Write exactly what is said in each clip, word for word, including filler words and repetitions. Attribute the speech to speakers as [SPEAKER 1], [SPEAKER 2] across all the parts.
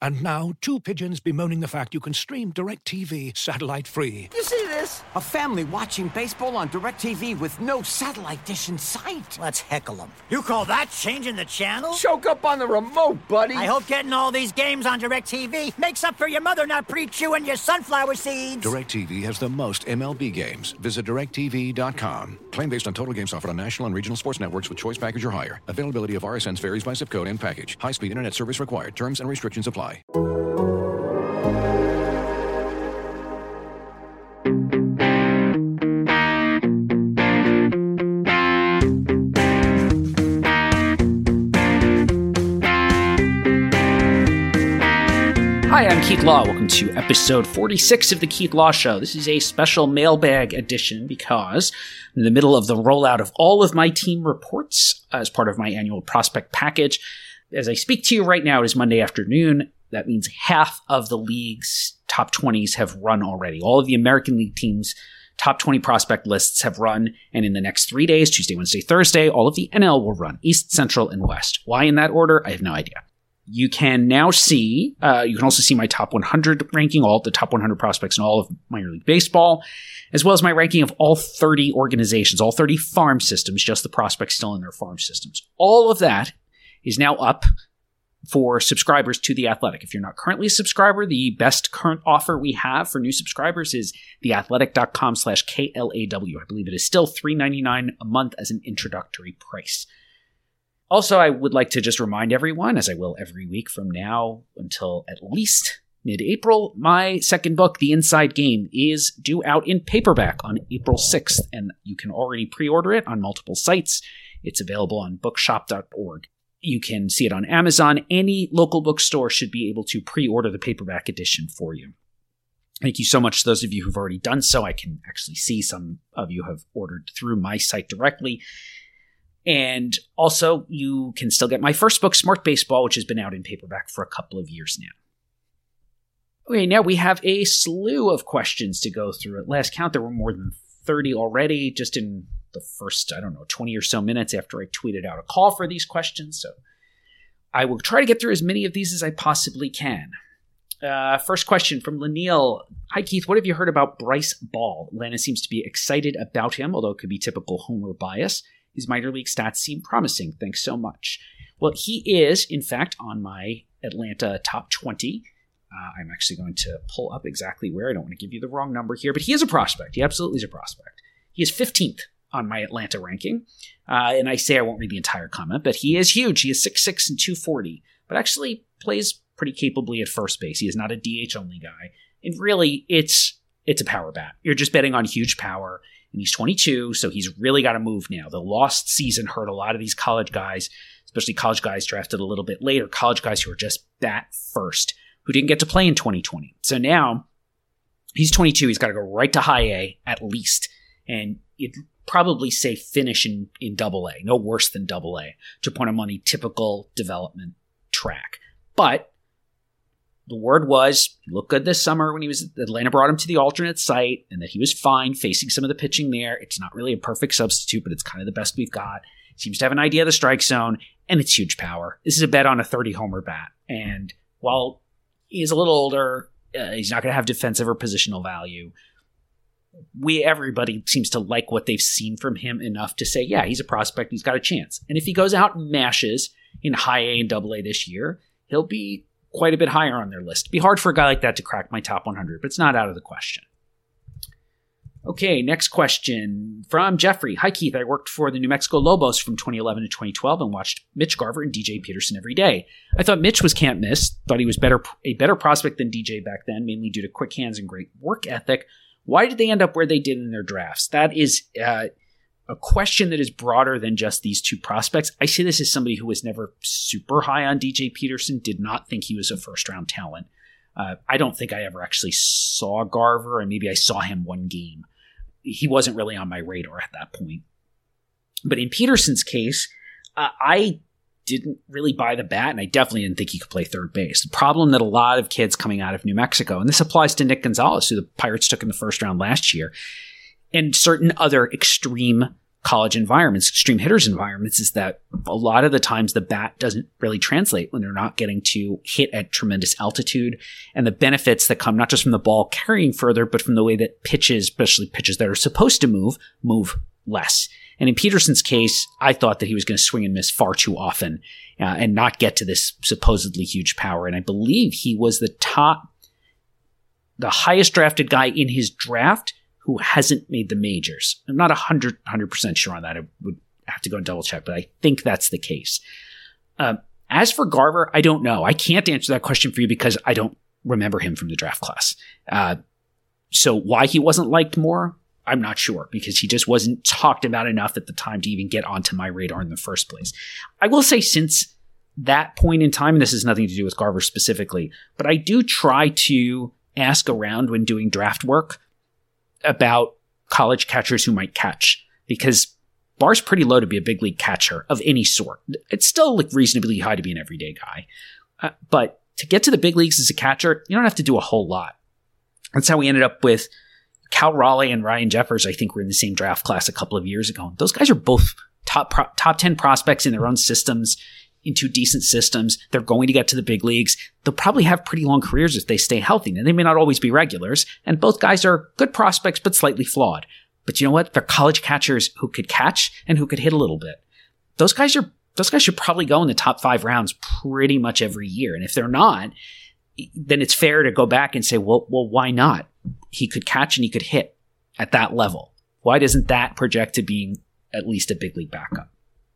[SPEAKER 1] And now, two pigeons bemoaning the fact you can stream DirecTV satellite-free.
[SPEAKER 2] You see this? A family watching baseball on DirecTV with no satellite dish in sight.
[SPEAKER 3] Let's heckle them. You call that changing the channel?
[SPEAKER 2] Choke up on the remote, buddy.
[SPEAKER 3] I hope getting all these games on DirecTV makes up for your mother not pre-chewing your sunflower seeds.
[SPEAKER 1] DirecTV has the most M L B games. Visit direct T V dot com. Claim based on total games offered on national and regional sports networks with choice package or higher. Availability of R S Ns varies by zip code and package. High-speed internet service required. Terms and restrictions apply.
[SPEAKER 4] Hi, I'm Keith Law. Welcome to episode forty-six of The Keith Law Show. This is a special mailbag edition because I'm in the middle of the rollout of all of my team reports as part of my annual prospect package. As I speak to you right now, it is Monday afternoon. That means half of the league's top twenties have run already. All of the American League teams' top twenty prospect lists have run, and in the next three days, Tuesday, Wednesday, Thursday, all of the N L will run, East, Central, and West. Why in that order? I have no idea. You can now see, uh, you can also see my top one hundred ranking, all the top one hundred prospects in all of minor league baseball, as well as my ranking of all thirty organizations, all thirty farm systems, just the prospects still in their farm systems. All of that is now up for subscribers to The Athletic. If you're not currently a subscriber, the best current offer we have for new subscribers is theathletic.com slash K L A W. I believe it is still three dollars and ninety-nine cents a month as an introductory price. Also, I would like to just remind everyone, as I will every week from now until at least mid-April, my second book, The Inside Game, is due out in paperback on April sixth, and you can already pre-order it on multiple sites. It's available on bookshop dot org. You can see it on Amazon. Any local bookstore should be able to pre-order the paperback edition for you. Thank you so much to those of you who've already done so. I can actually see some of you have ordered through my site directly. And also, you can still get my first book, Smart Baseball, which has been out in paperback for a couple of years now. Okay, now we have a slew of questions to go through. At last count, there were more than thirty already, just in the first, I don't know, twenty or so minutes after I tweeted out a call for these questions. So I will try to get through as many of these as I possibly can. Uh, first question from Lanil. Hi, Keith. What have you heard about Bryce Ball? Atlanta seems to be excited about him, although it could be typical homer bias. His minor league stats seem promising. Thanks so much. Well, he is, in fact, on my Atlanta top twenty. Uh, I'm actually going to pull up exactly where. I don't want to give you the wrong number here, but he is a prospect. He absolutely is a prospect. He is fifteenth on my Atlanta ranking. Uh, and I say I won't read the entire comment, but he is huge. He is six six and two forty, but actually plays pretty capably at first base. He is not a D H-only guy. And really, it's it's a power bat. You're just betting on huge power. And he's twenty-two, so he's really got to move now. The lost season hurt a lot of these college guys, especially college guys drafted a little bit later, college guys who were just bat first, who didn't get to play in twenty twenty. So now, he's twenty-two, he's got to go right to high A at least, and you'd probably say finish in, in double A, no worse than double A, to put him on a typical development track. But the word was, he looked good this summer when he was, Atlanta brought him to the alternate site, and that he was fine facing some of the pitching there. It's not really a perfect substitute, but it's kind of the best we've got. Seems to have an idea of the strike zone, and it's huge power. This is a bet on a thirty-homer bat. And while he's a little older, uh, he's not going to have defensive or positional value. We, everybody seems to like what they've seen from him enough to say, yeah, he's a prospect, he's got a chance. And if he goes out and mashes in high A and double A this year, he'll be quite a bit higher on their list. It'd be hard for a guy like that to crack my top one hundred, but it's not out of the question. Okay, next question from Jeffrey. Hi, Keith. I worked for the New Mexico Lobos from twenty eleven to twenty twelve and watched Mitch Garver and D J Peterson every day. I thought Mitch was can't miss. Thought he was better a better prospect than D J back then, mainly due to quick hands and great work ethic. Why did they end up where they did in their drafts? That is uh, a question that is broader than just these two prospects. I say this as somebody who was never super high on D J Peterson, did not think he was a first-round talent. Uh, I don't think I ever actually saw Garver, and maybe I saw him one game. He wasn't really on my radar at that point. But in Peterson's case, uh, I didn't really buy the bat, and I definitely didn't think he could play third base. The problem that a lot of kids coming out of New Mexico, and this applies to Nick Gonzalez, who the Pirates took in the first round last year, and certain other extreme college environments, extreme hitters environments, is that a lot of the times the bat doesn't really translate when they're not getting to hit at tremendous altitude, and the benefits that come not just from the ball carrying further, but from the way that pitches, especially pitches that are supposed to move, move less. And in Peterson's case, I thought that he was going to swing and miss far too often uh, and not get to this supposedly huge power. And I believe he was the top, the highest drafted guy in his draft who hasn't made the majors. I'm not one hundred percent sure on that. I would have to go and double check, but I think that's the case. Um, as for Garver, I don't know. I can't answer that question for you because I don't remember him from the draft class. Uh, so why he wasn't liked more, I'm not sure, because he just wasn't talked about enough at the time to even get onto my radar in the first place. I will say since that point in time, and this has nothing to do with Garver specifically, but I do try to ask around when doing draft work about college catchers who might catch, because bar's pretty low to be a big league catcher of any sort. It's still like reasonably high to be an everyday guy. Uh, but to get to the big leagues as a catcher, you don't have to do a whole lot. That's how we ended up with Cal Raleigh and Ryan Jeffers. I think were in the same draft class a couple of years ago. Those guys are both top pro- top ten prospects in their own systems, into decent systems. They're going to get to the big leagues. They'll probably have pretty long careers if they stay healthy. Now, they may not always be regulars, and both guys are good prospects, but slightly flawed. But you know what? They're college catchers who could catch and who could hit a little bit. Those guys are, those guys should probably go in the top five rounds pretty much every year. And if they're not, then it's fair to go back and say, well, well, why not? He could catch and he could hit at that level. Why doesn't that project to being at least a big league backup?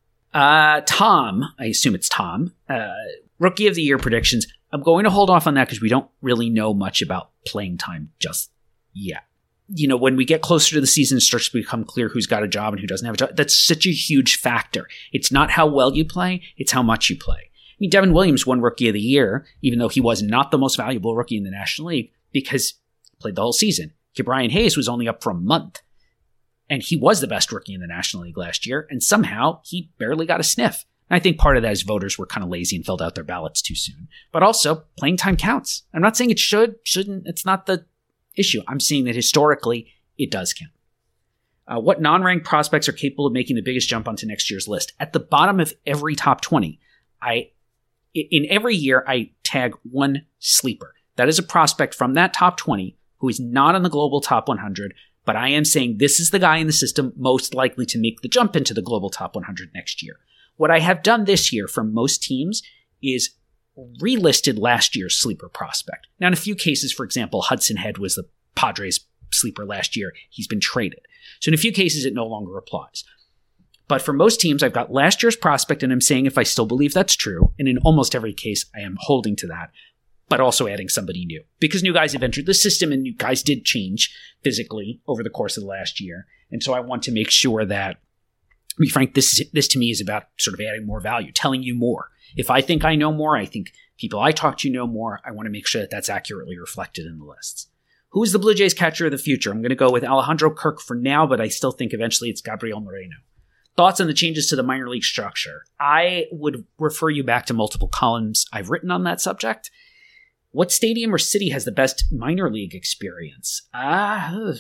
[SPEAKER 4] Uh, Tom, I assume it's Tom, uh, Rookie of the Year predictions. I'm going to hold off on that because we don't really know much about playing time just yet. You know, when we get closer to the season, it starts to become clear who's got a job and who doesn't have a job. That's such a huge factor. It's not how well you play, it's how much you play. I mean, Devin Williams won Rookie of the Year, even though he was not the most valuable rookie in the National League, because he played the whole season. Brian Hayes was only up for a month. And he was the best rookie in the National League last year, and somehow he barely got a sniff. And I think part of that is voters were kind of lazy and filled out their ballots too soon. But also, playing time counts. I'm not saying it should, shouldn't. It's not the issue. I'm saying that historically, it does count. Uh, what non-ranked prospects are capable of making the biggest jump onto next year's list? At the bottom of every top twenty, I in every year, I tag one sleeper. That is a prospect from that top twenty who is not on the global top one hundred, but I am saying this is the guy in the system most likely to make the jump into the global top one hundred next year. What I have done this year for most teams is relisted last year's sleeper prospect. Now, in a few cases, for example, Hudson Head was the Padres sleeper last year. He's been traded. So in a few cases, it no longer applies. But for most teams, I've got last year's prospect, and I'm saying if I still believe that's true, and in almost every case, I am holding to that, but also adding somebody new. Because new guys have entered the system, and new guys did change physically over the course of the last year. And so I want to make sure that, to be frank, this, this to me is about sort of adding more value, telling you more. If I think I know more, I think people I talk to know more, I want to make sure that that's accurately reflected in the lists. Who is the Blue Jays catcher of the future? I'm going to go with Alejandro Kirk for now, but I still think eventually it's Gabriel Moreno. Thoughts on the changes to the minor league structure? I would refer you back to multiple columns I've written on that subject. What stadium or city has the best minor league experience? Ah, uh,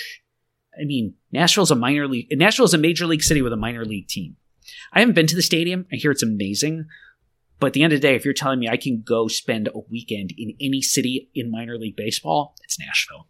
[SPEAKER 4] I mean, Nashville's a minor league. Nashville's a major league city with a minor league team. I haven't been to the stadium. I hear it's amazing. But at the end of the day, if you're telling me I can go spend a weekend in any city in minor league baseball, it's Nashville.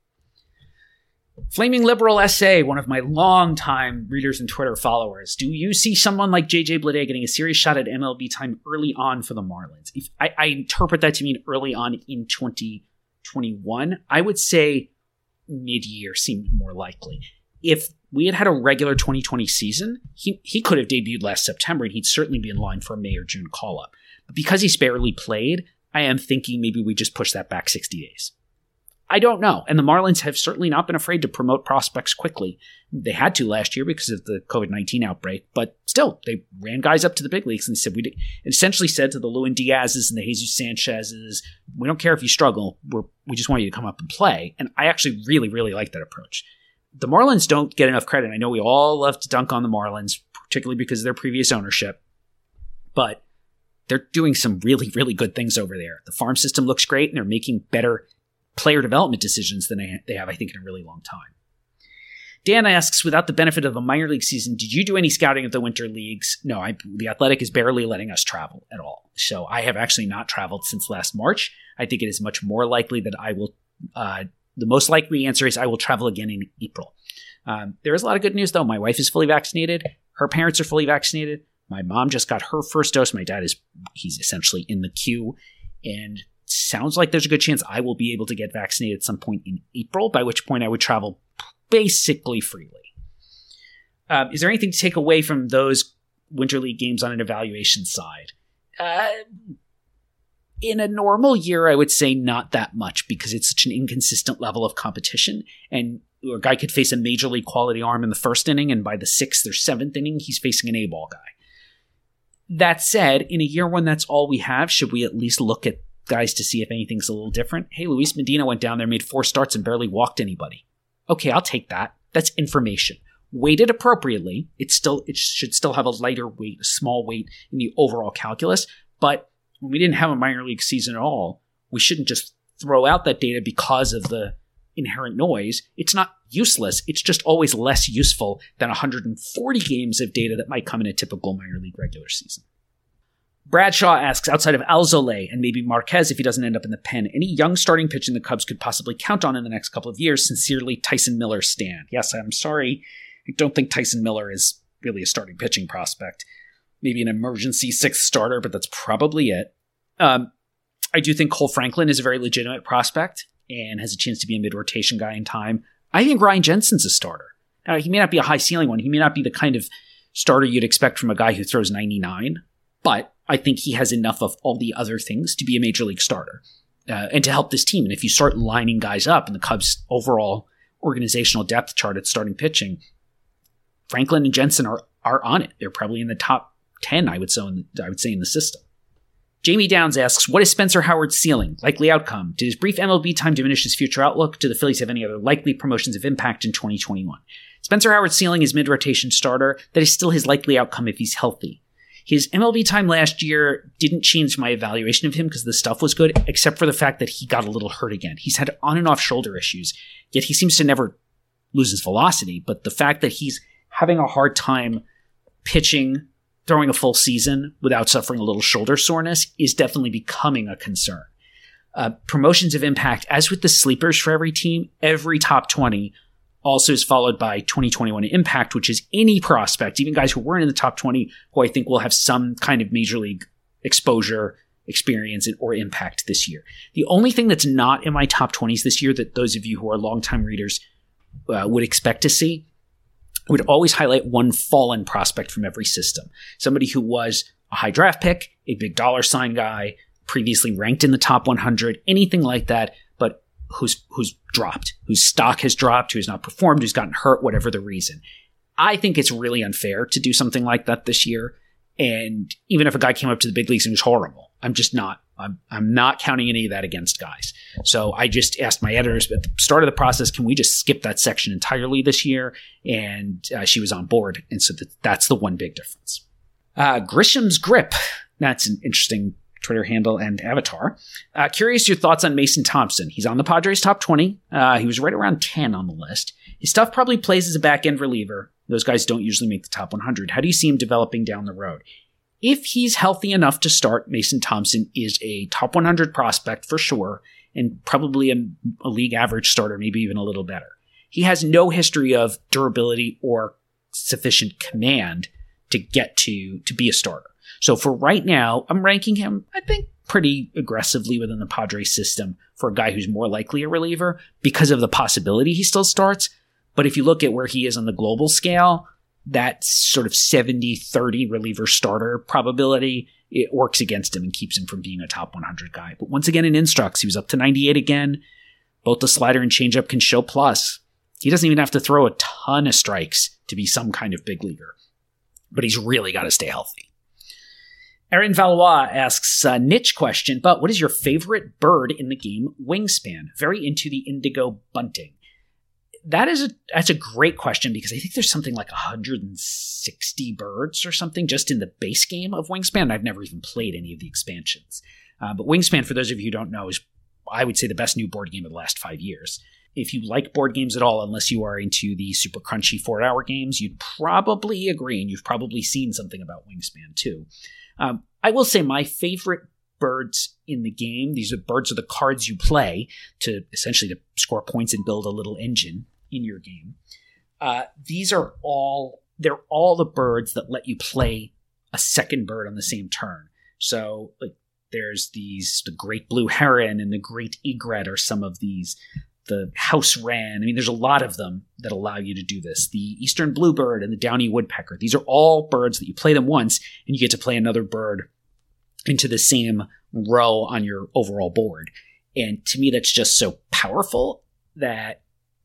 [SPEAKER 4] Flaming Liberal S A, one of my longtime readers and Twitter followers. Do you see someone like J J Bleday getting a serious shot at M L B time early on for the Marlins? If I, I interpret that to mean early on in twenty twenty-one. I would say mid-year seemed more likely. If we had had a regular twenty twenty season, he, he could have debuted last September, and he'd certainly be in line for a May or June call-up. But because he's barely played, I am thinking maybe we just push that back sixty days. I don't know. And the Marlins have certainly not been afraid to promote prospects quickly. They had to last year because of the covid nineteen outbreak, but still, they ran guys up to the big leagues and said, we did, essentially said to the Lewin Diaz's and the Jesus Sanchez's, we don't care if you struggle, we're, we just want you to come up and play. And I actually really, really like that approach. The Marlins don't get enough credit. I know we all love to dunk on the Marlins, particularly because of their previous ownership, but they're doing some really, really good things over there. The farm system looks great, and they're making better player development decisions than they have, I think, in a really long time. Dan asks, without the benefit of a minor league season, did you do any scouting of the winter leagues? No, I, the Athletic is barely letting us travel at all. So I have actually not traveled since last March. I think it is much more likely that I will, uh, the most likely answer is I will travel again in April. Um, there is a lot of good news, though. My wife is fully vaccinated. Her parents are fully vaccinated. My mom just got her first dose. My dad is, he's essentially in the queue. And sounds like there's a good chance I will be able to get vaccinated at some point in April, by which point I would travel basically freely. Um, is there anything to take away from those Winter League games on an evaluation side? Uh, in a normal year, I would say not that much because it's such an inconsistent level of competition. And a guy could face a major league quality arm in the first inning, and by the sixth or seventh inning, he's facing an A-ball guy. That said, in a year when that's all we have, should we at least look at guys to see if anything's a little different? Hey, Luis Medina went down there, made four starts, and barely walked anybody. Okay, I'll take that. That's information. Weighted appropriately, it's still it should still have a lighter weight, a small weight in the overall calculus. But when we didn't have a minor league season at all, we shouldn't just throw out that data because of the inherent noise. It's not useless. It's just always less useful than one hundred forty games of data that might come in a typical minor league regular season. Bradshaw asks, outside of Alzolay and maybe Marquez if he doesn't end up in the pen, any young starting pitching the Cubs could possibly count on in the next couple of years? Sincerely, Tyson Miller Stan. Yes, I'm sorry. I don't think Tyson Miller is really a starting pitching prospect. Maybe an emergency sixth starter, but that's probably it. Um, I do think Cole Franklin is a very legitimate prospect and has a chance to be a mid-rotation guy in time. I think Ryan Jensen's a starter. Now, he may not be a high ceiling one. He may not be the kind of starter you'd expect from a guy who throws ninety-nine, but I think he has enough of all the other things to be a major league starter uh, and to help this team. And if you start lining guys up in the Cubs' overall organizational depth chart at starting pitching, Franklin and Jensen are are on it. They're probably in the top ten, I would say, in the, I would say, in the system. Jamie Downs asks, what is Spencer Howard's ceiling? Likely outcome? Did his brief M L B time diminish his future outlook? Do the Phillies have any other likely promotions of impact in twenty twenty-one? Spencer Howard's ceiling is mid-rotation starter. That is still his likely outcome if he's healthy. His M L B time last year didn't change my evaluation of him because the stuff was good, except for the fact that he got a little hurt again. He's had on and off shoulder issues, yet he seems to never lose his velocity. But the fact that he's having a hard time pitching, throwing a full season without suffering a little shoulder soreness is definitely becoming a concern. Uh, promotions of impact, as with the sleepers for every team, every top twenty also is followed by twenty twenty-one impact, which is any prospect, even guys who weren't in the top twenty, who I think will have some kind of major league exposure, experience, or impact this year. The only thing that's not in my top twenties this year that those of you who are longtime readers uh, would expect to see would always highlight one fallen prospect from every system. Somebody who was a high draft pick, a big dollar sign guy, previously ranked in the top one hundred, anything like that, but who's who's dropped, whose stock has dropped, who's not performed, who's gotten hurt, whatever the reason. I think it's really unfair to do something like that this year. And even if a guy came up to the big leagues and was horrible, I'm just not, I'm, I'm not counting any of that against guys. So I just asked my editors at the start of the process, can we just skip that section entirely this year? And uh, she was on board. And so that, that's the one big difference. Uh, Grisham's Grip. That's an interesting Twitter handle and avatar. Uh, curious your thoughts on Mason Thompson. He's on the Padres top twenty. Uh, he was right around ten on the list. His stuff probably plays as a back-end reliever. Those guys don't usually make the top one hundred. How do you see him developing down the road? If he's healthy enough to start, Mason Thompson is a top one hundred prospect for sure, and probably a, a league average starter, maybe even a little better. He has no history of durability or sufficient command to get to, to be a starter. So for right now, I'm ranking him, I think, pretty aggressively within the Padres system for a guy who's more likely a reliever because of the possibility he still starts. But if you look at where he is on the global scale, that sort of seventy thirty reliever starter probability, it works against him and keeps him from being a top one hundred guy. But once again, in Instructs, he was up to ninety-eight again. Both the slider and changeup can show plus. He doesn't even have to throw a ton of strikes to be some kind of big leaguer. But he's really got to stay healthy. Aaron Valois asks a niche question, but what is your favorite bird in the game Wingspan? Very into the indigo bunting. That is a that's a great question because I think there's something like one hundred sixty birds or something just in the base game of Wingspan. I've never even played any of the expansions. Uh, but Wingspan, for those of you who don't know, is, I would say, the best new board game of the last five years. if you like board games at all, unless you are into the super crunchy four-hour games, you'd probably agree, and you've probably seen something about Wingspan too. Um, I will say my favorite birds in the game, these are birds are the cards you play to essentially to score points and build a little engine in your game. Uh, these are all, they're all the birds that let you play a second bird on the same turn. So like there's these, the great blue heron and the great egret are some of these, the house wren. I mean, there's a lot of them that allow you to do this. The eastern bluebird and the downy woodpecker. These are all birds that you play them once and you get to play another bird into the same row on your overall board. And to me, that's just so powerful that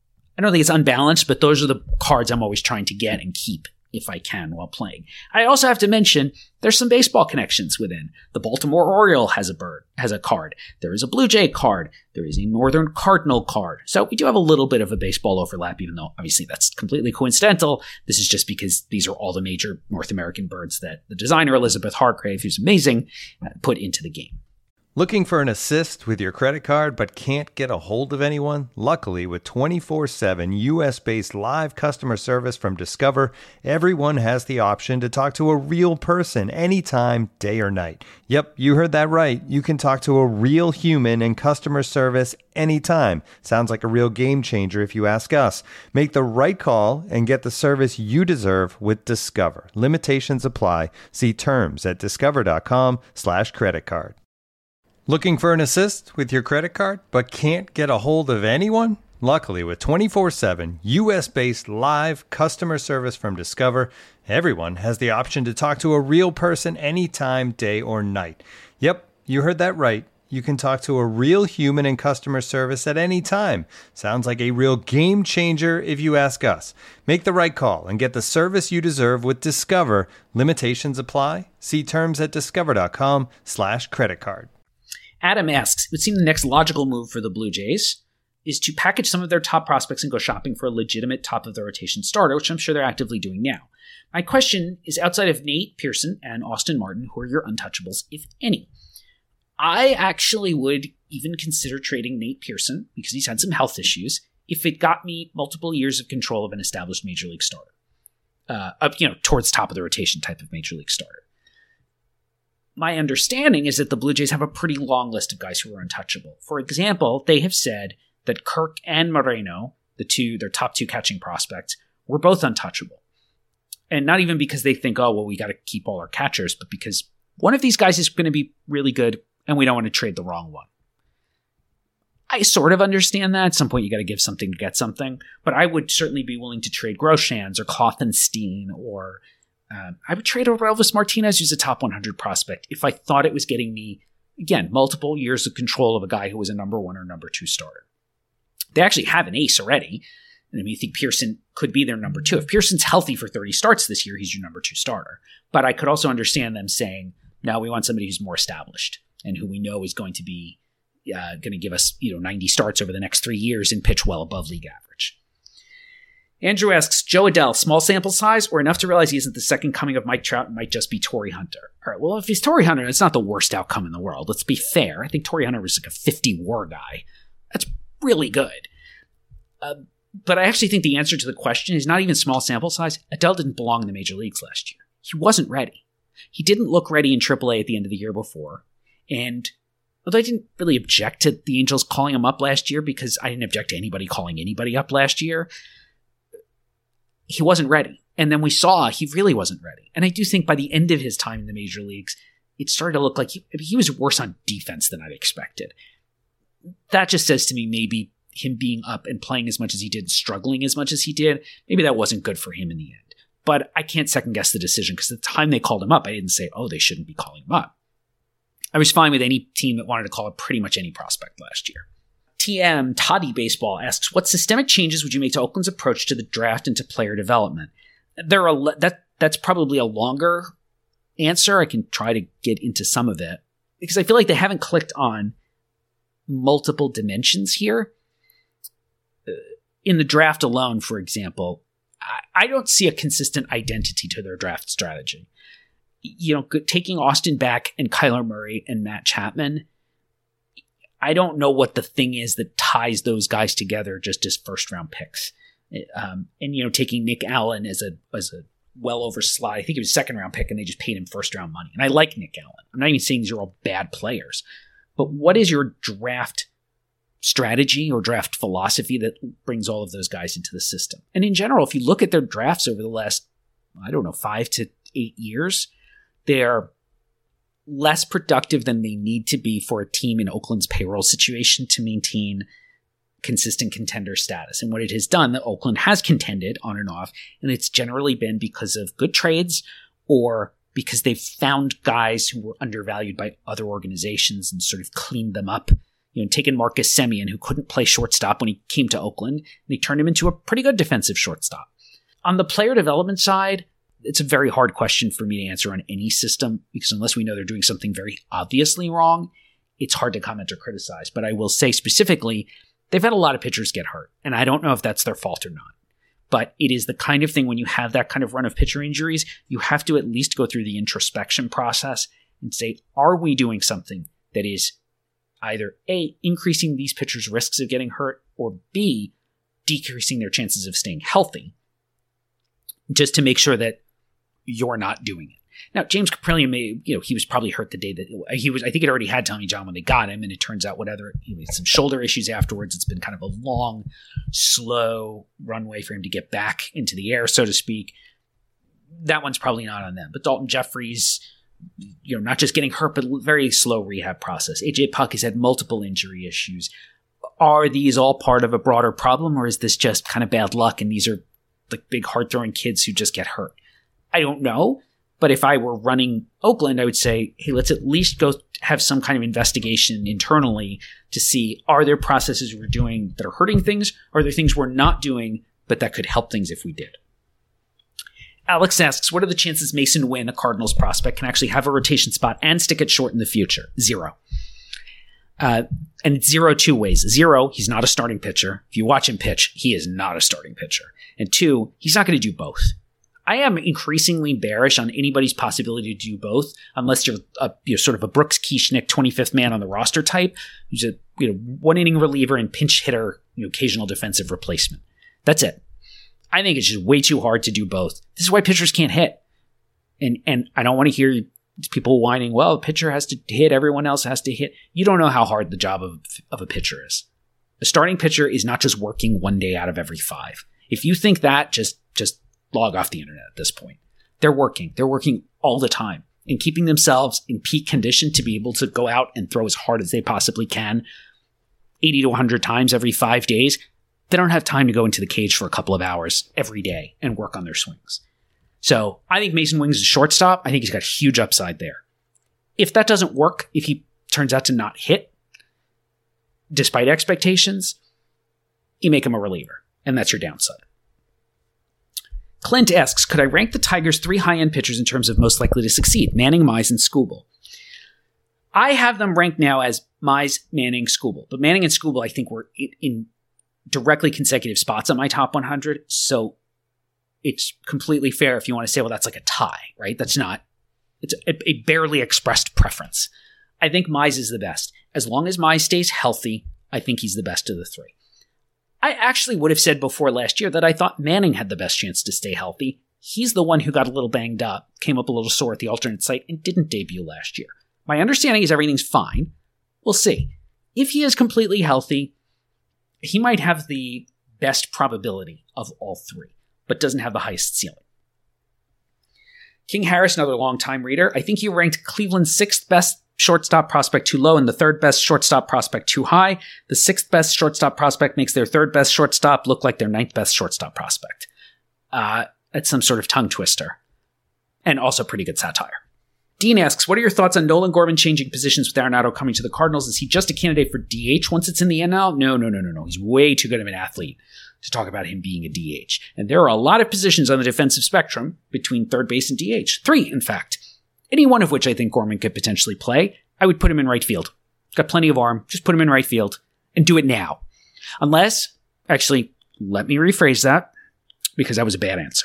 [SPEAKER 4] I don't think it's unbalanced, but those are the cards I'm always trying to get and keep if I can while playing. I also have to mention there's some baseball connections within. The Baltimore Oriole has a bird, has a card. There is a Blue Jay card. There is a Northern Cardinal card. So we do have a little bit of a baseball overlap, even though obviously that's completely coincidental. This is just because these are all the major North American birds that the designer Elizabeth Hargrave, who's amazing, put into the game.
[SPEAKER 5] Looking for an assist with your credit card but can't get a hold of anyone? Luckily, with twenty-four seven U S-based live customer service from Discover, everyone has the option to talk to a real person anytime, day or night. Yep, you heard that right. You can talk to a real human in customer service anytime. Sounds like a real game changer if you ask us. Make the right call and get the service you deserve with Discover. Limitations apply. See terms at discover.com slash credit card. Looking for an assist with your credit card, but can't get a hold of anyone? Luckily, with twenty-four seven U S-based live customer service from Discover, everyone has the option to talk to a real person anytime, day or night. Yep, you heard that right. You can talk to a real human in customer service at any time. Sounds like a real game changer if you ask us. Make the right call and get the service you deserve with Discover. Limitations apply. See terms at discover.com slash credit card.
[SPEAKER 4] Adam asks, it would seem the next logical move for the Blue Jays is to package some of their top prospects and go shopping for a legitimate top-of-the-rotation starter, which I'm sure they're actively doing now. My question is, outside of Nate Pearson and Austin Martin, who are your untouchables, if any? I actually would even consider trading Nate Pearson, because he's had some health issues, if it got me multiple years of control of an established Major League starter. Uh, up, you know, towards top-of-the-rotation type of Major League starter. My understanding is that the Blue Jays have a pretty long list of guys who are untouchable. For example, they have said that Kirk and Moreno, the two, their top two catching prospects, were both untouchable. And not even because they think, oh, well, we got to keep all our catchers, but because one of these guys is going to be really good and we don't want to trade the wrong one. I sort of understand that. At some point, you got to give something to get something. But I would certainly be willing to trade Groshans or Klopfenstein or Um, I would trade over Elvis Martinez, who's a top one hundred prospect, if I thought it was getting me, again, multiple years of control of a guy who was a number one or number two starter. They actually have an ace already. And I mean, you think Pearson could be their number two. If Pearson's healthy for thirty starts this year, he's your number two starter. But I could also understand them saying, no, we want somebody who's more established and who we know is going to be uh, going to give us, you know, ninety starts over the next three years and pitch well above league average. Andrew asks, Joe Adell, small sample size or enough to realize he isn't the second coming of Mike Trout and might just be Torrey Hunter? All right, well, if he's Torrey Hunter, it's not the worst outcome in the world. Let's be fair. I think Torrey Hunter was like a fifty war guy. That's really good. Uh, but I actually think the answer to the question is not even small sample size. Adell didn't belong in the major leagues last year. He wasn't ready. He didn't look ready in triple A at the end of the year before. And although I didn't really object to the Angels calling him up last year because I didn't object to anybody calling anybody up last year, he wasn't ready. And then we saw he really wasn't ready. And I do think by the end of his time in the major leagues, it started to look like he, he was worse on defense than I'd expected. That just says to me maybe him being up and playing as much as he did, struggling as much as he did, maybe that wasn't good for him in the end. But I can't second guess the decision because at the time they called him up, I didn't say, oh, they shouldn't be calling him up. I was fine with any team that wanted to call up pretty much any prospect last year. T M Toddy Baseball asks, what systemic changes would you make to Oakland's approach to the draft and to player development? There are le- that that's probably a longer answer. I can try to get into some of it because I feel like they haven't clicked on multiple dimensions here. Uh, in the draft alone, for example, I, I don't see a consistent identity to their draft strategy. You know, taking Austin back and Kyler Murray and Matt Chapman, I don't know what the thing is that ties those guys together just as first round picks. Um, and, you know, taking Nick Allen as a as a well over slot, I think he was a second round pick and they just paid him first round money. And I like Nick Allen. I'm not even saying these are all bad players. But what is your draft strategy or draft philosophy that brings all of those guys into the system? And in general, if you look at their drafts over the last, I don't know, five to eight years, they're less productive than they need to be for a team in Oakland's payroll situation to maintain consistent contender status. And what it has done, that Oakland has contended on and off, and it's generally been because of good trades or because they've found guys who were undervalued by other organizations and sort of cleaned them up. You know, taken Marcus Semien, who couldn't play shortstop when he came to Oakland, and they turned him into a pretty good defensive shortstop. On the player development side, it's a very hard question for me to answer on any system, because unless we know they're doing something very obviously wrong, it's hard to comment or criticize. But I will say specifically, they've had a lot of pitchers get hurt, and I don't know if that's their fault or not. But it is the kind of thing when you have that kind of run of pitcher injuries, you have to at least go through the introspection process and say, are we doing something that is either A, increasing these pitchers' risks of getting hurt, or B, decreasing their chances of staying healthy, just to make sure that you're not doing it. Now, James Kaprielian may, you know, he was probably hurt the day that he was, I think it already had Tommy John when they got him, and it turns out whatever, he had some shoulder issues afterwards. It's been kind of a long, slow runway for him to get back into the air, so to speak. That one's probably not on them. But Dalton Jeffries, you know, not just getting hurt, but very slow rehab process. A J Puck has had multiple injury issues. Are these all part of a broader problem, or is this just kind of bad luck and these are like big hard-throwing kids who just get hurt? I don't know. But if I were running Oakland, I would say, hey, let's at least go have some kind of investigation internally to see, are there processes we're doing that are hurting things? Or are there things we're not doing, but that could help things if we did? Alex asks, what are the chances Mason Wynn, a Cardinals prospect, can actually have a rotation spot and stick it short in the future? Zero. Uh, and it's zero two ways. Zero, he's not a starting pitcher. If you watch him pitch, he is not a starting pitcher. And two, he's not going to do both. I am increasingly bearish on anybody's possibility to do both, unless you're a, you're sort of a Brooks Kieschnick twenty-fifth man on the roster type, who's a you know one inning reliever and pinch hitter, you know, occasional defensive replacement. That's it. I think it's just way too hard to do both. This is why pitchers can't hit, and and I don't want to hear people whining. Well, a pitcher has to hit, everyone else has to hit. You don't know how hard the job of of a pitcher is. A starting pitcher is not just working one day out of every five. If you think that, just just log off the internet at this point. They're working. They're working all the time and keeping themselves in peak condition to be able to go out and throw as hard as they possibly can eighty to one hundred times every five days. They don't have time to go into the cage for a couple of hours every day and work on their swings. So I think Mason Wynn is a shortstop. I think he's got huge upside there. If that doesn't work, if he turns out to not hit, despite expectations, you make him a reliever, and that's your downside. Clint asks, could I rank the Tigers' three high-end pitchers in terms of most likely to succeed? Manning, Mize, and Skubal. I have them ranked now as Mize, Manning, Skubal. But Manning and Skubal, I think, were in directly consecutive spots on my top one hundred. So it's completely fair if you want to say, well, that's like a tie, right? That's not. It's a, a barely expressed preference. I think Mize is the best. As long as Mize stays healthy, I think he's the best of the three. I actually would have said before last year that I thought Manning had the best chance to stay healthy. He's the one who got a little banged up, came up a little sore at the alternate site, and didn't debut last year. My understanding is everything's fine. We'll see. If he is completely healthy, he might have the best probability of all three, but doesn't have the highest ceiling. King Harris, another longtime reader, I think he ranked Cleveland's sixth best shortstop prospect too low and the third best shortstop prospect too high. The sixth best shortstop prospect makes their third best shortstop look like their ninth best shortstop prospect. Uh, that's some sort of tongue twister. And also pretty good satire. Dean asks, what are your thoughts on Nolan Gorman changing positions with Arenado coming to the Cardinals? Is he just a candidate for D H once it's in the N L? No, no, no, no, no. He's way too good of an athlete to talk about him being a D H. And there are a lot of positions on the defensive spectrum between third base and D H. Three, in fact. Any one of which I think Gorman could potentially play. I would put him in right field. He's got plenty of arm. Just put him in right field and do it now. Unless, actually, let me rephrase that because that was a bad answer.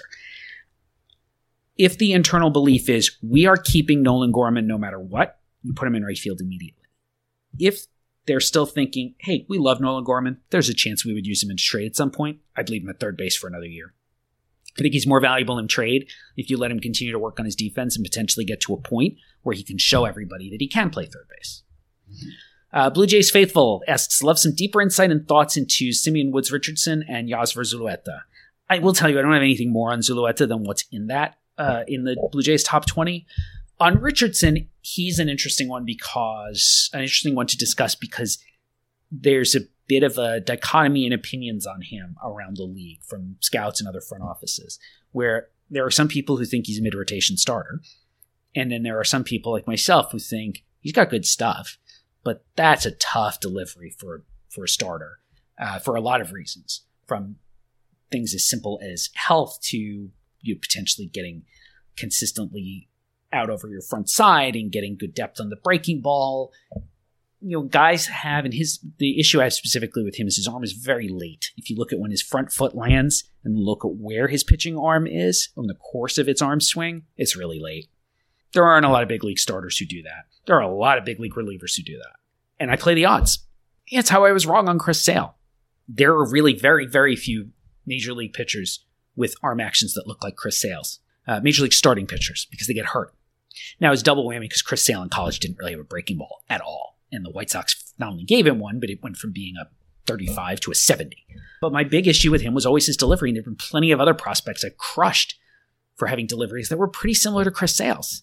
[SPEAKER 4] If the internal belief is we are keeping Nolan Gorman no matter what, you put him in right field immediately. If they're still thinking, hey, we love Nolan Gorman. There's a chance we would use him in trade at some point. I'd leave him at third base for another year. I think he's more valuable in trade if you let him continue to work on his defense and potentially get to a point where he can show everybody that he can play third base. Uh, Blue Jays Faithful asks, love some deeper insight and thoughts into Simeon Woods Richardson and Yasver Zulueta. I will tell you, I don't have anything more on Zulueta than what's in that, uh, in the Blue Jays top twenty. On Richardson, he's an interesting one because, an interesting one to discuss because there's a bit of a dichotomy in opinions on him around the league from scouts and other front offices, where there are some people who think he's a mid-rotation starter. And then there are some people like myself who think he's got good stuff, but that's a tough delivery for, for a starter uh, for a lot of reasons, from things as simple as health to you potentially getting consistently out over your front side and getting good depth on the breaking ball. You know, guys have, and his, the issue I have specifically with him is his arm is very late. If you look at when his front foot lands and look at where his pitching arm is on the course of its arm swing, it's really late. There aren't a lot of big league starters who do that. There are a lot of big league relievers who do that. And I play the odds. It's how I was wrong on Chris Sale. There are really very, very few major league pitchers with arm actions that look like Chris Sale's. Uh, major league starting pitchers, because they get hurt. Now it's double whammy because Chris Sale in college didn't really have a breaking ball at all. And the White Sox not only gave him one, but it went from being a thirty-five to a seventy. But my big issue with him was always his delivery. And there have been plenty of other prospects I crushed for having deliveries that were pretty similar to Chris Sale's.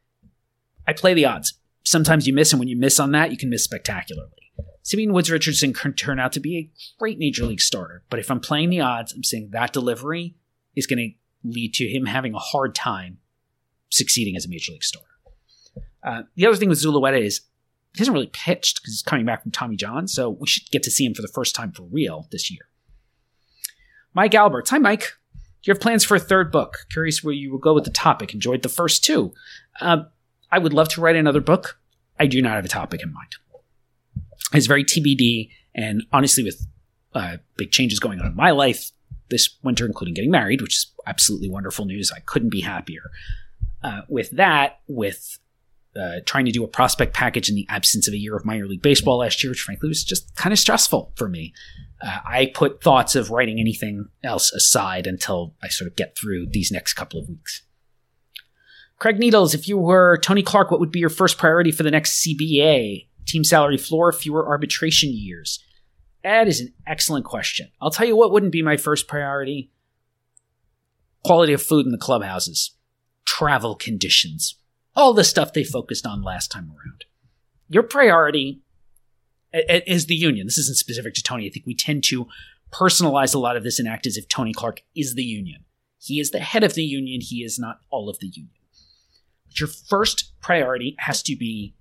[SPEAKER 4] I play the odds. Sometimes you miss, and when you miss on that, you can miss spectacularly. Simeon Woods Richardson can turn out to be a great major league starter. But if I'm playing the odds, I'm saying that delivery is going to lead to him having a hard time succeeding as a major league starter. Uh, the other thing with Zulueta is he hasn't really pitched because he's coming back from Tommy John, so we should get to see him for the first time for real this year. Mike Alberts. Hi, Mike. Do you have plans for a third book? Curious where you will go with the topic. Enjoyed the first two. Uh, I would love to write another book. I do not have a topic in mind. It's very T B D, and honestly, with uh, big changes going on in my life this winter, including getting married, which is absolutely wonderful news. I couldn't be happier. Uh, with that, with uh, trying to do a prospect package in the absence of a year of minor league baseball last year, which frankly was just kind of stressful for me. Uh, I put thoughts of writing anything else aside until I sort of get through these next couple of weeks. Craig Needles, if you were Tony Clark, what would be your first priority for the next C B A? Team salary floor, fewer arbitration years? That is an excellent question. I'll tell you what wouldn't be my first priority. Quality of food in the clubhouses. Travel conditions. All the stuff they focused on last time around. Your priority is the union. This isn't specific to Tony. I think we tend to personalize a lot of this and act as if Tony Clark is the union. He is the head of the union. He is not all of the union. But your first priority has to be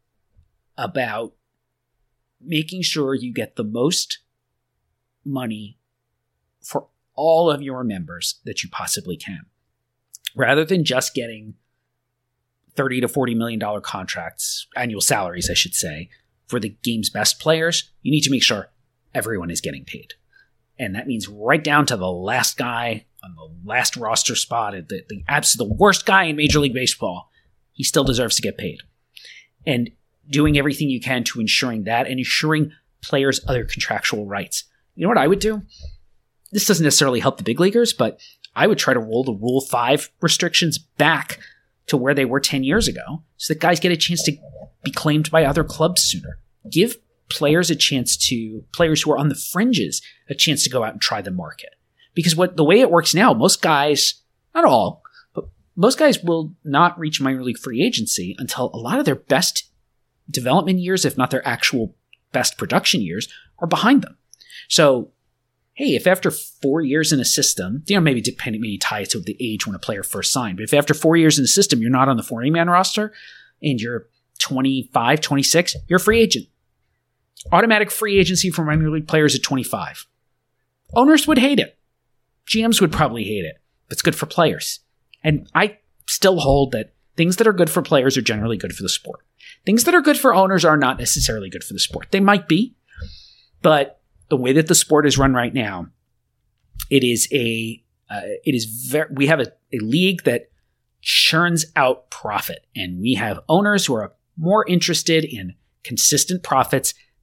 [SPEAKER 4] about making sure you get the most money for all of your members that you possibly can. Rather than just getting thirty to forty million dollars contracts, annual salaries, I should say, for the game's best players, you need to make sure everyone is getting paid. And that means right down to the last guy on the last roster spot, the, the absolute worst guy in Major League Baseball, he still deserves to get paid. And doing everything you can to ensuring that and ensuring players' other contractual rights. You know what I would do? This doesn't necessarily help the big leaguers, but I would try to roll the Rule five restrictions back to where they were ten years ago so that guys get a chance to be claimed by other clubs sooner. Give players a chance to, players who are on the fringes, a chance to go out and try the market. Because what the way it works now, most guys, not all, but most guys will not reach minor league free agency until a lot of their best development years, if not their actual best production years, are behind them. So, hey, if after four years in a system, you know, maybe depending, maybe tie it to the age when a player first signed, but if after four years in the system, you're not on the forty-man roster and you're twenty-five, twenty-six, you're a free agent. Automatic free agency for minor league players at twenty-five. Owners would hate it. G Ms would probably hate it, but it's good for players. And I still hold that things that are good for players are generally good for the sport. Things that are good for owners are not necessarily good for the sport. They might be, but the way that the sport is run right now, it is a, uh, it is very, we have a, a league that churns out profit, and we have owners who are more interested in consistent profits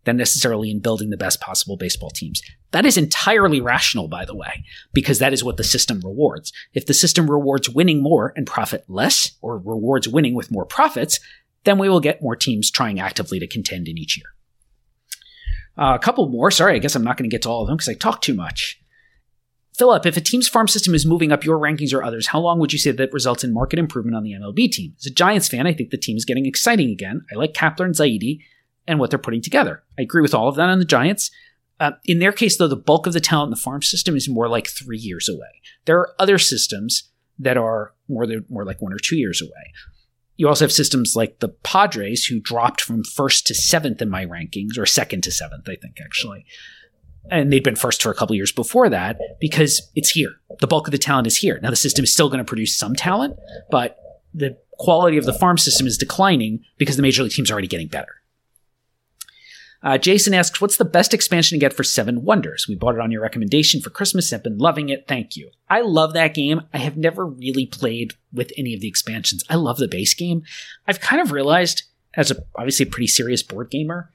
[SPEAKER 4] than necessarily in building the best possible baseball teams. That is entirely rational, by the way, because that is what the system rewards. If the system rewards winning more and profit less, or rewards winning with more profits, then we will get more teams trying actively to contend in each year. Uh, a couple more. Sorry, I guess I'm not going to get to all of them because I talk too much. Philip, if a team's farm system is moving up your rankings or others, how long would you say that results in market improvement on the M L B team? As a Giants fan, I think the team is getting exciting again. I like Kapler and Zaidi and what they're putting together. I agree with all of that on the Giants. Uh, in their case, though, the bulk of the talent in the farm system is more like three years away. There are other systems that are more, than, more like one or two years away. You also have systems like the Padres, who dropped from first to seventh in my rankings, or second to seventh, I think, actually. And they'd been first for a couple years before that because it's here. The bulk of the talent is here. Now, the system is still going to produce some talent, but the quality of the farm system is declining because the major league teams are already getting better. Uh, Jason asks, what's the best expansion to get for Seven Wonders? We bought it on your recommendation for Christmas. I've been loving it. Thank you. I love that game. I have never really played with any of the expansions. I love the base game. I've kind of realized, as a obviously a pretty serious board gamer,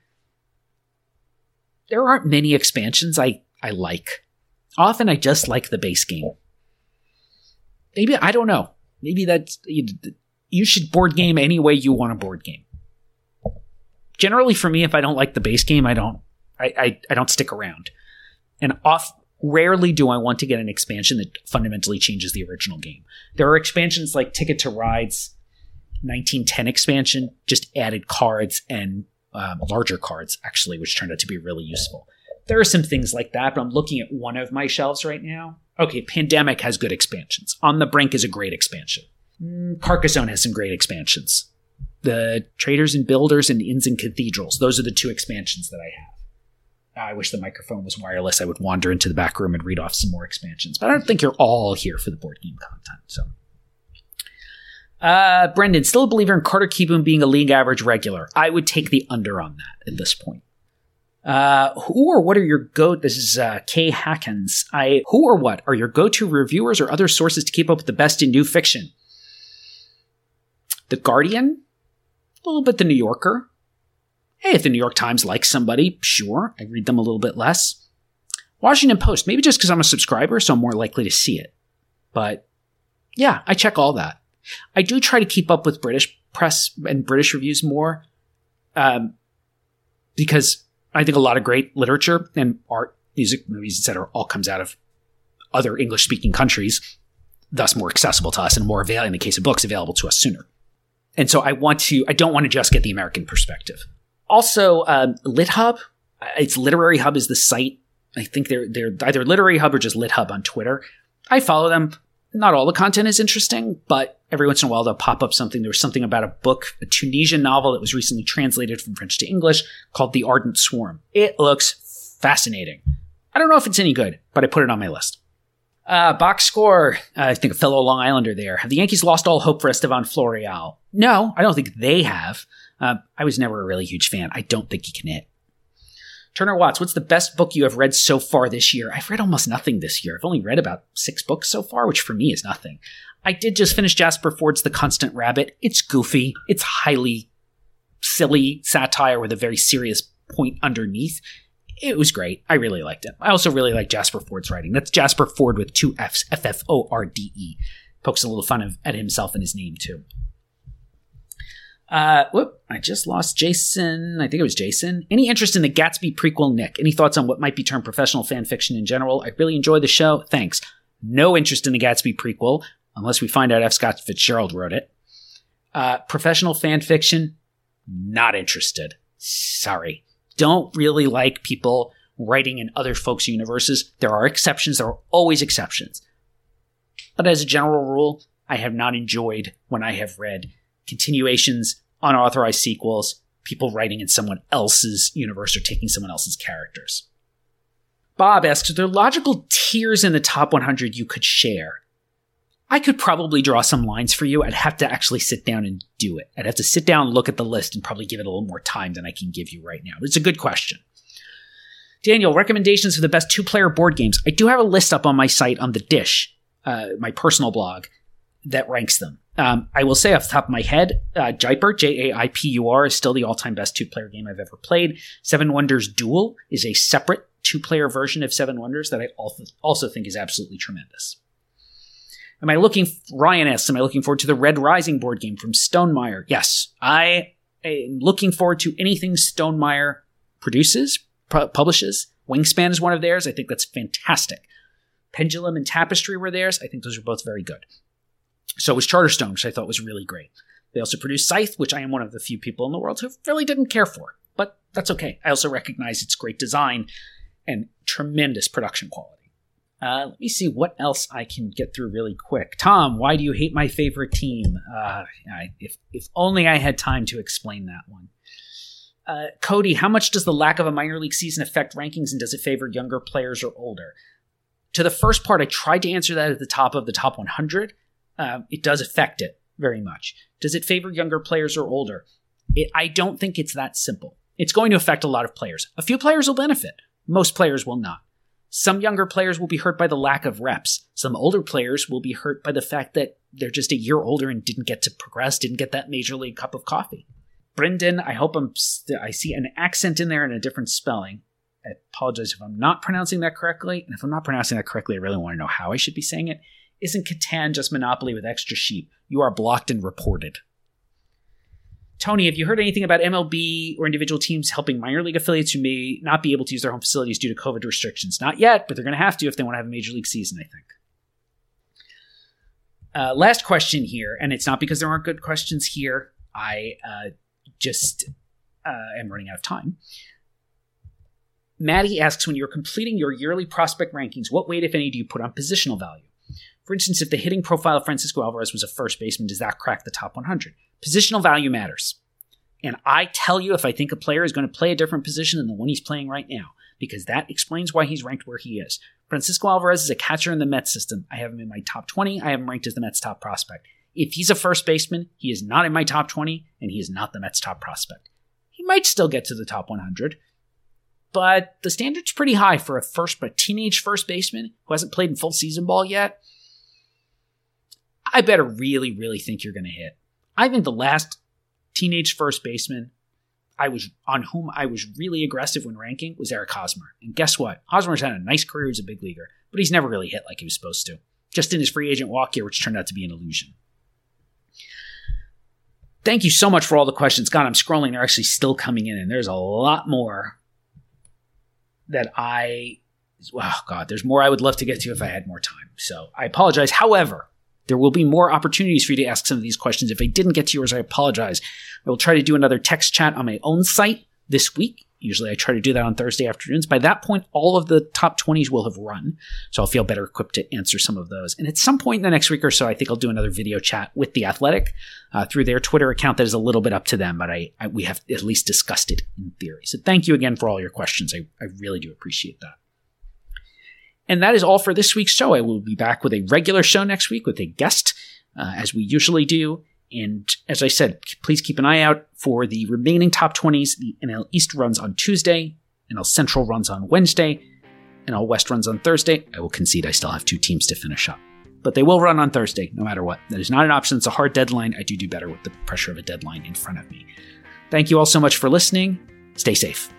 [SPEAKER 4] there aren't many expansions I, I like. Often I just like the base game. Maybe, I don't know. Maybe that's, you, you should board game any way you want to board game. Generally for me, if I don't like the base game, I don't, I, I, I don't stick around. And off, rarely do I want to get an expansion that fundamentally changes the original game. There are expansions like Ticket to Ride's nineteen ten expansion, just added cards and Um, larger cards, actually, which turned out to be really useful. There are some things like that, but I'm looking at one of my shelves right now. Okay, Pandemic has good expansions. On the Brink is a great expansion. Mm, Carcassonne has some great expansions. The Traders and Builders and Inns and Cathedrals, those are the two expansions that I have. I wish the microphone was wireless. I would wander into the back room and read off some more expansions. But I don't think you're all here for the board game content, so... Uh, Brendan, still a believer in Carter Kieboom being a league average regular. I would take the under on that at this point. Uh, who or what are your go? This is uh, Kay Hackens. I who or what are your go-to reviewers or other sources to keep up with the best in new fiction? The Guardian, a little bit the New Yorker. Hey, if the New York Times likes somebody, sure, I read them a little bit less. Washington Post, maybe just because I'm a subscriber, so I'm more likely to see it. But yeah, I check all that. I do try to keep up with British press and British reviews more um, because I think a lot of great literature and art, music, movies, et cetera all comes out of other English-speaking countries, thus more accessible to us and more available, in the case of books, available to us sooner. And so I want to, I don't want to just get the American perspective. Also, um, LitHub, it's Literary Hub is the site. I think they're they're either Literary Hub or just LitHub on Twitter. I follow them. Not all the content is interesting, but every once in a while they'll pop up something. There was something about a book, a Tunisian novel that was recently translated from French to English called The Ardent Swarm. It looks fascinating. I don't know if it's any good, but I put it on my list. Uh, box score, uh, I think a fellow Long Islander there. Have the Yankees lost all hope for Estevan Florial? No, I don't think they have. Uh, I was never a really huge fan. I don't think he can hit. Turner Watts, what's the best book you have read so far this year? I've read almost nothing this year. I've only read about six books so far, which for me is nothing. I did just finish Jasper Ford's The Constant Rabbit. It's goofy. It's highly silly satire with a very serious point underneath. It was great. I really liked it. I also really like Jasper Ford's writing. That's Jasper Ford with two F's, F F O R D E. Pokes a little fun of, at himself and his name, too. Uh, whoop, I just lost Jason. I think it was Jason. Any interest in the Gatsby prequel, Nick? Any thoughts on what might be termed professional fan fiction in general? I really enjoy the show. Thanks. No interest in the Gatsby prequel, unless we find out F. Scott Fitzgerald wrote it. Uh, professional fan fiction, not interested. Sorry. Don't really like people writing in other folks' universes. There are exceptions. There are always exceptions. But as a general rule, I have not enjoyed when I have read continuations, unauthorized sequels, people writing in someone else's universe or taking someone else's characters. Bob asks, are there logical tiers in the top one hundred you could share? I could probably draw some lines for you. I'd have to actually sit down and do it. I'd have to sit down, look at the list, and probably give it a little more time than I can give you right now. But it's a good question. Daniel, recommendations for the best two-player board games. I do have a list up on my site on The Dish, uh, my personal blog, that ranks them. Um, I will say off the top of my head, uh, Jaipur, J A I P U R, is still the all-time best two-player game I've ever played. Seven Wonders Duel is a separate two-player version of Seven Wonders that I also think is absolutely tremendous. Am I looking, Ryan asks, am I looking forward to the Red Rising board game from Stonemaier? Yes, I am looking forward to anything Stonemaier produces, pu- publishes. Wingspan is one of theirs. I think that's fantastic. Pendulum and Tapestry were theirs. I think those are both very good. So was Charterstone, which I thought was really great. They also produced Scythe, which I am one of the few people in the world who really didn't care for, but that's okay. I also recognize its great design and tremendous production quality. Uh, let me see what else I can get through really quick. Tom, why do you hate my favorite team? Uh, I, if, if only I had time to explain that one. Uh, Cody, how much does the lack of a minor league season affect rankings, and does it favor younger players or older? To the first part, I tried to answer that at the top of the top one hundred. Uh, it does affect it very much. Does it favor younger players or older? It, I don't think it's that simple. It's going to affect a lot of players. A few players will benefit. Most players will not. Some younger players will be hurt by the lack of reps. Some older players will be hurt by the fact that they're just a year older and didn't get to progress, didn't get that major league cup of coffee. Brendan, I hope I'm st- I see an accent in there and a different spelling. I apologize if I'm not pronouncing that correctly. And if I'm not pronouncing that correctly, I really want to know how I should be saying it. Isn't Catan just Monopoly with extra sheep? You are blocked and reported. Tony, have you heard anything about M L B or individual teams helping minor league affiliates who may not be able to use their home facilities due to COVID restrictions? Not yet, but they're going to have to if they want to have a major league season, I think. Uh, last question here, and it's not because there aren't good questions here. I uh, just uh, am running out of time. Maddie asks, when you're completing your yearly prospect rankings, what weight, if any, do you put on positional value? For instance, if the hitting profile of Francisco Alvarez was a first baseman, does that crack the top one hundred? Positional value matters. And I tell you if I think a player is going to play a different position than the one he's playing right now, because that explains why he's ranked where he is. Francisco Alvarez is a catcher in the Mets system. I have him in my top twenty. I have him ranked as the Mets' top prospect. If he's a first baseman, he is not in my top twenty, and he is not the Mets' top prospect. He might still get to the top one hundred, but the standard's pretty high for a first, but teenage first baseman who hasn't played in full season ball yet. I better really, really think you're going to hit. I think the last teenage first baseman I was on whom I was really aggressive when ranking was Eric Hosmer. And guess what? Hosmer's had a nice career as a big leaguer, but he's never really hit like he was supposed to. Just in his free agent walk year, which turned out to be an illusion. Thank you so much for all the questions. God, I'm scrolling. They're actually still coming in, and there's a lot more that I... Oh, God, there's more I would love to get to if I had more time. So I apologize. However, there will be more opportunities for you to ask some of these questions. If I didn't get to yours, I apologize. I will try to do another text chat on my own site this week. Usually I try to do that on Thursday afternoons. By that point, all of the top twenties will have run, so I'll feel better equipped to answer some of those. And at some point in the next week or so, I think I'll do another video chat with The Athletic uh, through their Twitter account. That is a little bit up to them, but I, I we have at least discussed it in theory. So thank you again for all your questions. I, I really do appreciate that. And that is all for this week's show. I will be back with a regular show next week with a guest, uh, as we usually do. And as I said, please keep an eye out for the remaining top twenties. The N L East runs on Tuesday, N L Central runs on Wednesday, N L West runs on Thursday. I will concede I still have two teams to finish up. But they will run on Thursday, no matter what. That is not an option. It's a hard deadline. I do do better with the pressure of a deadline in front of me. Thank you all so much for listening. Stay safe.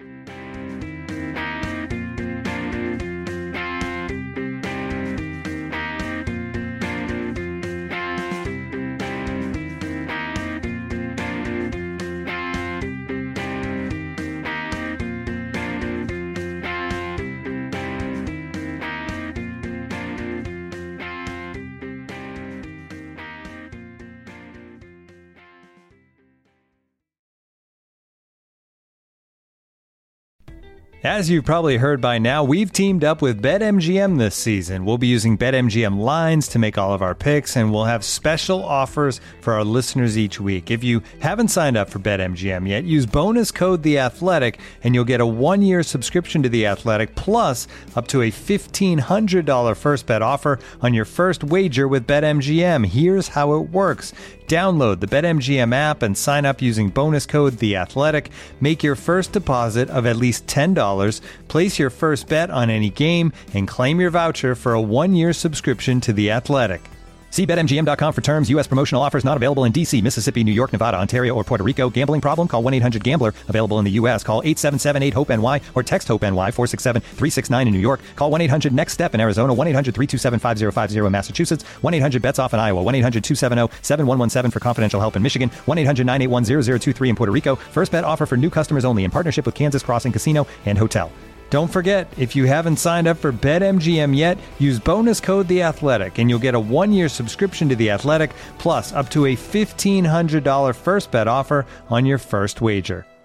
[SPEAKER 5] As you've probably heard by now, we've teamed up with BetMGM this season. We'll be using BetMGM lines to make all of our picks, and we'll have special offers for our listeners each week. If you haven't signed up for BetMGM yet, use bonus code The Athletic, and you'll get a one-year subscription to The Athletic, plus up to a fifteen hundred dollars first bet offer on your first wager with BetMGM. Here's how it works. Download the BetMGM app and sign up using bonus code The Athletic. Make your first deposit of at least ten dollars, place your first bet on any game, and claim your voucher for a one-year subscription to The Athletic. See Bet M G M dot com for terms. U S promotional offers not available in D C, Mississippi, New York, Nevada, Ontario, or Puerto Rico. Gambling problem? Call one eight hundred gambler. Available in the U S. Call eight seven seven eight hope N Y or text HOPE-NY four six seven three six nine in New York. Call one eight hundred next step in Arizona. one eight hundred three two seven five zero five zero in Massachusetts. one eight hundred bets off in Iowa. one eight hundred two seven zero seven one one seven for confidential help in Michigan. one eight hundred nine eight one zero zero two three in Puerto Rico. First bet offer for new customers only in partnership with Kansas Crossing Casino and Hotel. Don't forget, if you haven't signed up for BetMGM yet, use bonus code The Athletic, and you'll get a one-year subscription to The Athletic, plus up to a fifteen hundred dollars first bet offer on your first wager.